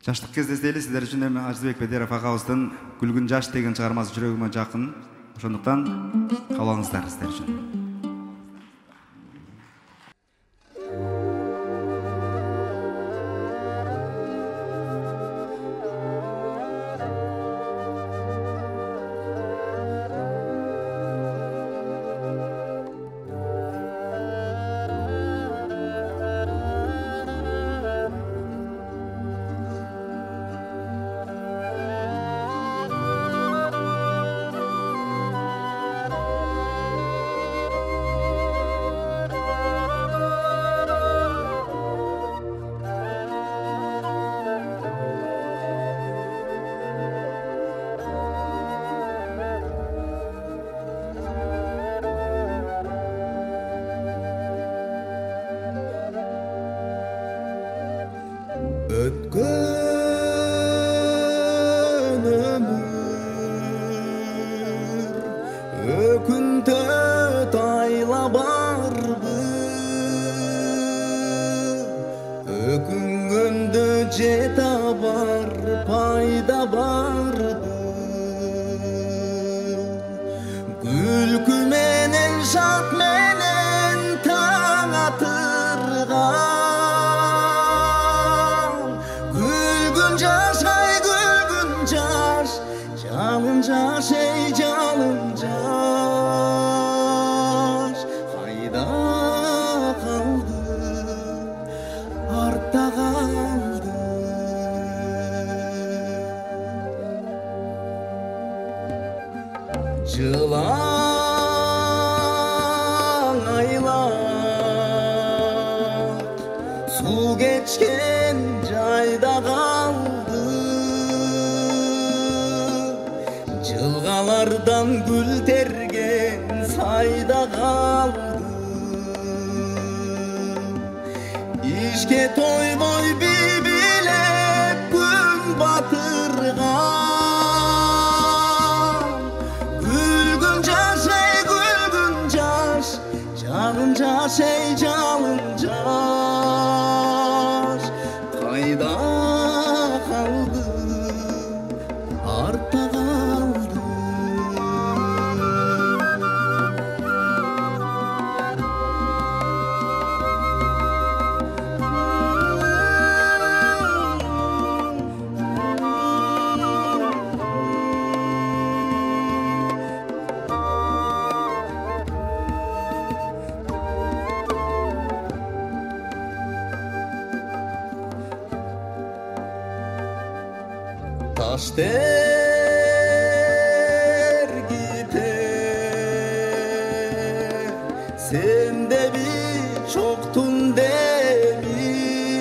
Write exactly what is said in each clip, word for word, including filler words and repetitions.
Жаштык кездесели сиздер үчүн эми Ажызбек Бедеров агабыздын Күлгүн жаш деген чыгармасы жүрөгүмө жакын. Ошондуктан кабыл алыңыздар сиздер үчүн. Өткөн өмүр өкүнтөт айла барбы, өкүнгөндө же табар пайда барбы, күлкү менен шат менен таң атырган жалын жаш, ей жалын жаш, кайда калды, артта калды. Жылаң айлак суу кечкен жайда калды, жылгалардан гүл терген сайда калды. Ишке тойбой би-билеп күн батырган, күлгүн жаш, ей күлгүн жаш, жалын жаш, ей жалын жаш, кайда калды, артта калды. Таш тергите сен деби чоктун деби,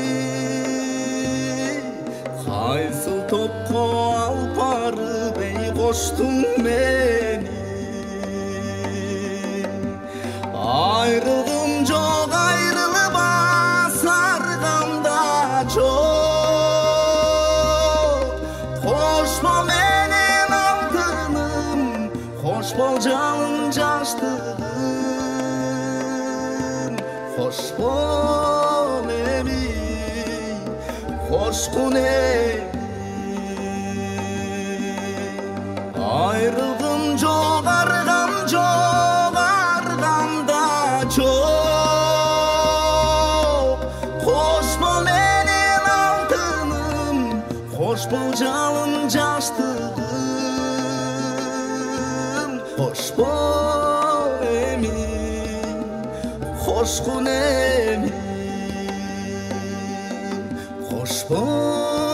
кайсыл топко алып барып эй коштуң мени. Айрылгым жок, айрылып асарганда жок, хош бол менен алтыным, хош бол жалын жаштыгым, хош бол эми, хош кун эми. Айрылгым жок, аргам жок, аргамда жок, хош бол менен алтыным, хош бол жалын жаштыгым, хош бол эми, хош кун эми, хош бол